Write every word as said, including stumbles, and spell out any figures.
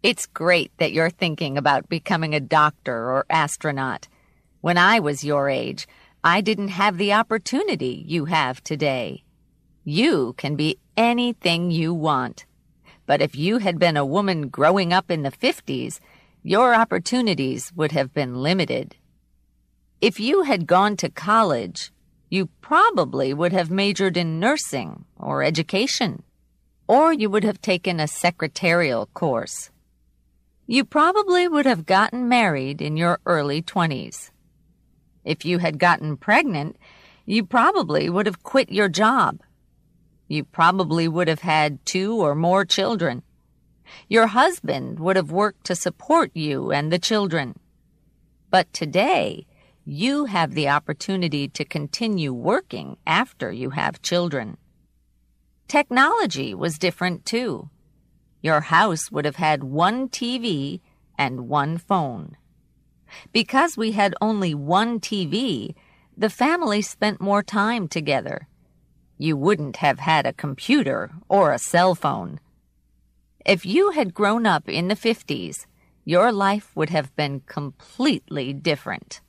It's great that you're thinking about becoming a doctor or astronaut. When I was your age, I didn't have the opportunity you have today. You can be anything you want. But if you had been a woman growing up in the fifties, your opportunities would have been limited. If you had gone to college, you probably would have majored in nursing or education, or you would have taken a secretarial course. You probably would have gotten married in your early twenties. If you had gotten pregnant, you probably would have quit your job. You probably would have had two or more children. Your husband would have worked to support you and the children. But today, you have the opportunity to continue working after you have children. Technology was different too. Your house would have had one T V and one phone. Because we had only one T V, the family spent more time together. You wouldn't have had a computer or a cell phone. If you had grown up in the fifties, your life would have been completely different.